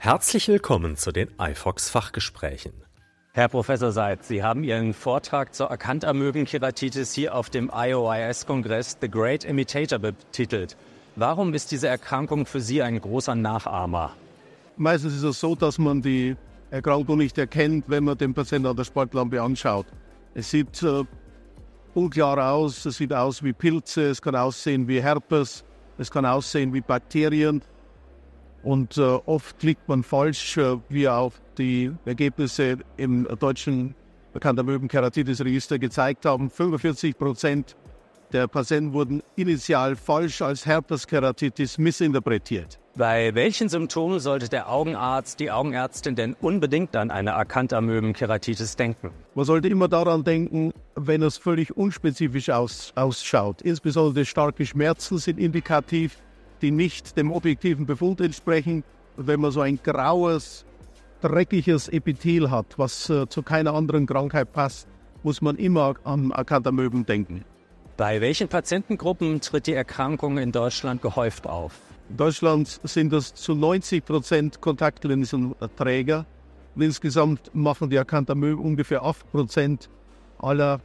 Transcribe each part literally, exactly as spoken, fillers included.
Herzlich willkommen zu den i F O X-Fachgesprächen. Herr Professor Seitz, Sie haben Ihren Vortrag zur Akantamöbenkeratitis hier auf dem I O I S-Kongress The Great Imitator betitelt. Warum ist diese Erkrankung für Sie ein großer Nachahmer? Meistens ist es so, dass man die Erkrankung nicht erkennt, wenn man den Patienten an der Sportlampe anschaut. Es sieht äh, unklar aus, es sieht aus wie Pilze, es kann aussehen wie Herpes, es kann aussehen wie Bakterien. Und äh, oft liegt man falsch, äh, wie auch die Ergebnisse im deutschen Akantamöbenkeratitis-Register gezeigt haben. fünfundvierzig Prozent der Patienten wurden initial falsch als Herpeskeratitis missinterpretiert. Bei welchen Symptomen sollte der Augenarzt, die Augenärztin denn unbedingt an eine Akantamöbenkeratitis denken? Man sollte immer daran denken, wenn es völlig unspezifisch aus, ausschaut. Insbesondere starke Schmerzen sind indikativ, die nicht dem objektiven Befund entsprechen. Wenn man so ein graues, dreckiges Epithel hat, was äh, zu keiner anderen Krankheit passt, muss man immer an Akantamöben denken. Bei welchen Patientengruppen tritt die Erkrankung in Deutschland gehäuft auf? In Deutschland sind es zu neunzig Prozent Kontaktlinsenträger. Und insgesamt machen die Akantamöben ungefähr acht Prozent aller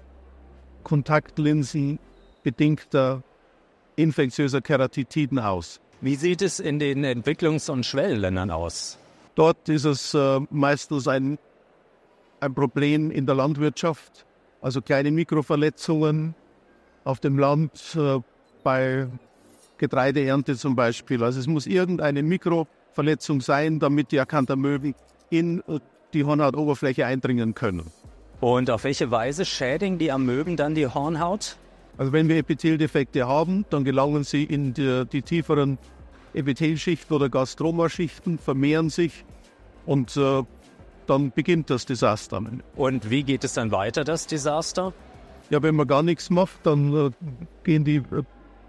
Kontaktlinsen bedingter infektiöser Keratitiden aus. Wie sieht es in den Entwicklungs- und Schwellenländern aus? Dort ist es äh, meistens ein, ein Problem in der Landwirtschaft, also kleine Mikroverletzungen auf dem Land, äh, bei Getreideernte zum Beispiel. Also es muss irgendeine Mikroverletzung sein, damit die Akantamöben in die Hornhautoberfläche eindringen können. Und auf welche Weise schädigen die Amöben dann die Hornhaut? Also wenn wir Epitheldefekte haben, dann gelangen sie in die, die tieferen Epithelschichten oder Gastromaschichten, vermehren sich und äh, dann beginnt das Desaster. Und wie geht es dann weiter, das Desaster? Ja, wenn man gar nichts macht, dann äh, gehen die, äh,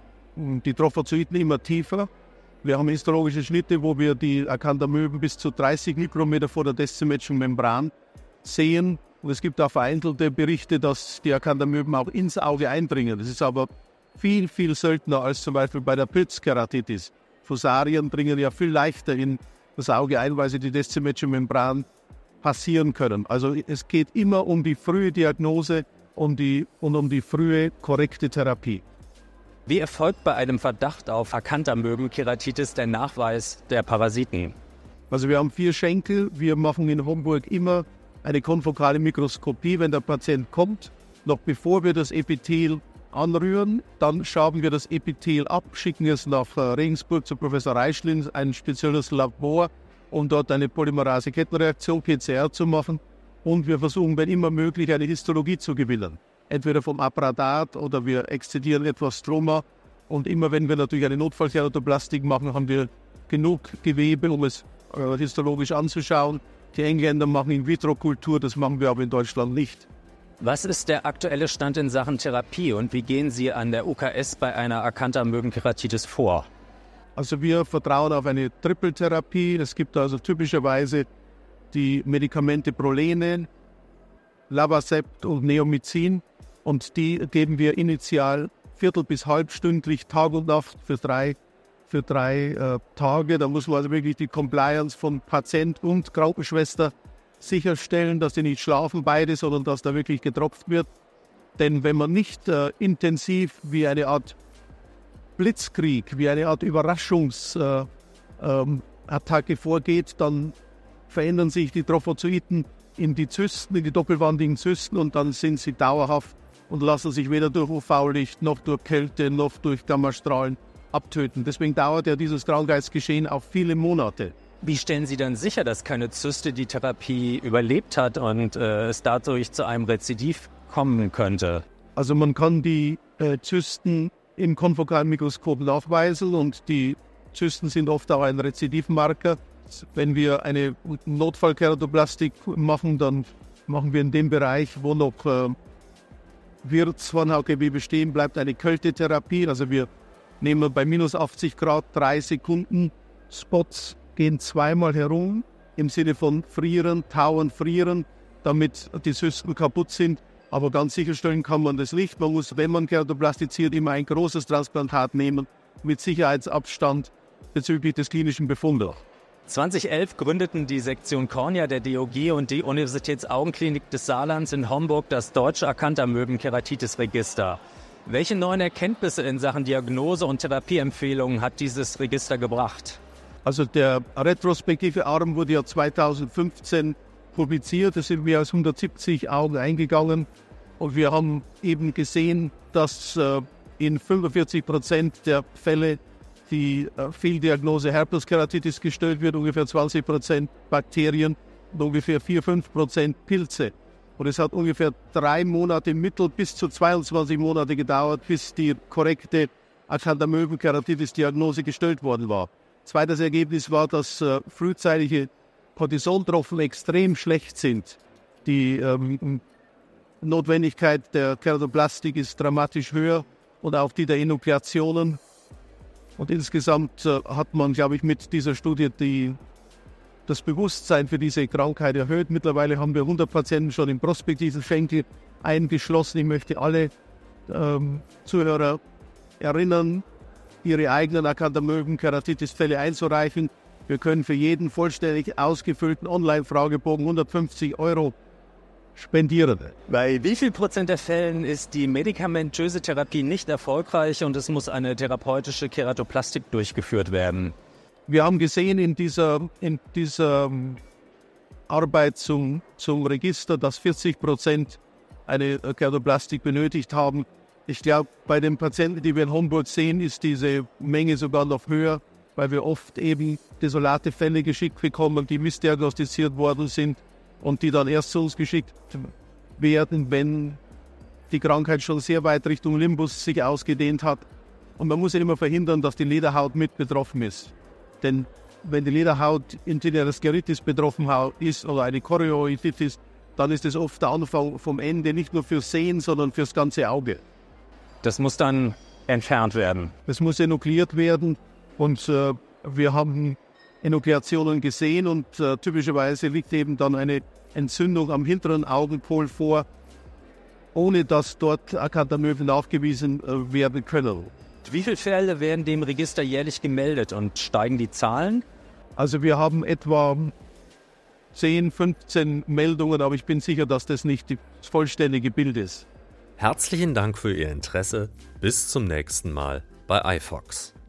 die Trophozoiten immer tiefer. Wir haben histologische Schnitte, wo wir die Akantamöben bis zu dreißig Mikrometer vor der descemetischen Membran sehen. Und es gibt auch vereinzelte Berichte, dass die Akantamöben auch ins Auge eindringen. Das ist aber viel, viel seltener als zum Beispiel bei der Pilzkeratitis. Fusarien dringen ja viel leichter in das Auge ein, weil sie die descemetrische Membran passieren können. Also es geht immer um die frühe Diagnose um die, und um die frühe korrekte Therapie. Wie erfolgt bei einem Verdacht auf Akantamöbenkeratitis der Nachweis der Parasiten? Also wir haben vier Schenkel. Wir machen in Homburg immer eine konfokale Mikroskopie, wenn der Patient kommt. Noch bevor wir das Epithel anrühren, dann schaben wir das Epithel ab, schicken es nach Regensburg zu Professor Reischlin, ein spezielles Labor, um dort eine Polymerase-Kettenreaktion, P C R, zu machen. Und wir versuchen, wenn immer möglich, eine Histologie zu gewinnen. Entweder vom Abradat oder wir exzidieren etwas Stroma. Und immer wenn wir natürlich eine Notfallkeratoplastik machen, haben wir genug Gewebe, um es äh, histologisch anzuschauen. Die Engländer machen In-vitro-Kultur, das machen wir aber in Deutschland nicht. Was ist der aktuelle Stand in Sachen Therapie und wie gehen Sie an der U K S bei einer Akantamöbenkeratitis vor? Also wir vertrauen auf eine Trippeltherapie. Es gibt also typischerweise die Medikamente Prolene, Lavasept und Neomycin. Und die geben wir initial viertel- bis halbstündlich Tag und Nacht für drei, für drei äh, Tage. Da muss man also wirklich die Compliance von Patient und Krankenschwester sicherstellen, dass die nicht schlafen beide, sondern dass da wirklich getropft wird. Denn wenn man nicht äh, intensiv wie eine Art Blitzkrieg, wie eine Art Überraschungsattacke äh, ähm, vorgeht, dann verändern sich die Trophozoiten in die Zysten, in die doppelwandigen Zysten und dann sind sie dauerhaft und lassen sich weder durch U V-Licht noch durch Kälte noch durch Gammastrahlen abtöten. Deswegen dauert ja dieses Krankheitsgeschehen auch viele Monate. Wie stellen Sie dann sicher, dass keine Zyste die Therapie überlebt hat und äh, es dadurch zu einem Rezidiv kommen könnte? Also man kann die äh, Zysten im konfokalen Mikroskop nachweisen und die Zysten sind oft auch ein Rezidivmarker. Wenn wir eine Notfallkeratoplastik machen, dann machen wir in dem Bereich, wo noch äh, Wirtshornhautgewebe stehen bleibt, eine Kältetherapie. Also wir nehmen bei minus achtzig Grad drei Sekunden Spots, gehen zweimal herum im Sinne von frieren, tauen, frieren, damit die Zysten kaputt sind. Aber ganz sicherstellen kann man das nicht. Man muss, wenn man keratoplastiziert, immer ein großes Transplantat nehmen mit Sicherheitsabstand bezüglich des klinischen Befundes. zweitausendelf gründeten die Sektion Kornea der D O G und die Universitätsaugenklinik des Saarlands in Homburg das Deutsche Akanthamöben-Keratitis-Register. Welche neuen Erkenntnisse in Sachen Diagnose und Therapieempfehlungen hat dieses Register gebracht? Also der retrospektive Arm wurde ja zweitausendfünfzehn publiziert. Es sind mehr als hundertsiebzig Augen eingegangen. Und wir haben eben gesehen, dass äh, in fünfundvierzig Prozent der Fälle die äh, Fehldiagnose Herpeskeratitis gestellt wird, ungefähr zwanzig Prozent Bakterien und ungefähr vier bis fünf Prozent Pilze. Und es hat ungefähr drei Monate im Mittel bis zu zweiundzwanzig Monate gedauert, bis die korrekte Akanthamöben-Keratitis-Diagnose gestellt worden war. Zweites Ergebnis war, dass äh, frühzeitige Cortisontropfen extrem schlecht sind. Die ähm, Notwendigkeit der Keratoplastik ist dramatisch höher und auch die der Enukleationen. Und insgesamt äh, hat man, glaube ich, mit dieser Studie die, das Bewusstsein für diese Krankheit erhöht. Mittlerweile haben wir hundert Patienten schon im prospektiven Schenkel eingeschlossen. Ich möchte alle ähm, Zuhörer erinnern, ihre eigenen Akanthamöben-Keratitis-Fälle einzureichen. Wir können für jeden vollständig ausgefüllten Online-Fragebogen hundertfünfzig Euro spendieren. Bei wie viel Prozent der Fällen ist die medikamentöse Therapie nicht erfolgreich und es muss eine therapeutische Keratoplastik durchgeführt werden? Wir haben gesehen in dieser, in dieser Arbeit zum, zum Register, dass vierzig Prozent eine Keratoplastik benötigt haben. Ich glaube, bei den Patienten, die wir in Homburg sehen, ist diese Menge sogar noch höher, weil wir oft eben desolate Fälle geschickt bekommen, die missdiagnostiziert worden sind und die dann erst zu uns geschickt werden, wenn die Krankheit schon sehr weit Richtung Limbus sich ausgedehnt hat. Und man muss ja immer verhindern, dass die Lederhaut mit betroffen ist. Denn wenn die Lederhaut Internieritis betroffen ist oder eine Chorioiditis, dann ist es oft der Anfang vom Ende, nicht nur fürs Sehen, sondern fürs ganze Auge. Das muss dann entfernt werden. Es muss enukleiert werden und äh, wir haben Enukleationen gesehen und äh, typischerweise liegt eben dann eine Entzündung am hinteren Augenpol vor, ohne dass dort Akanthamöben nachgewiesen äh, werden können. Wie viele Fälle werden dem Register jährlich gemeldet und steigen die Zahlen? Also wir haben etwa zehn, fünfzehn Meldungen, aber ich bin sicher, dass das nicht das vollständige Bild ist. Herzlichen Dank für Ihr Interesse. Bis zum nächsten Mal bei iFox.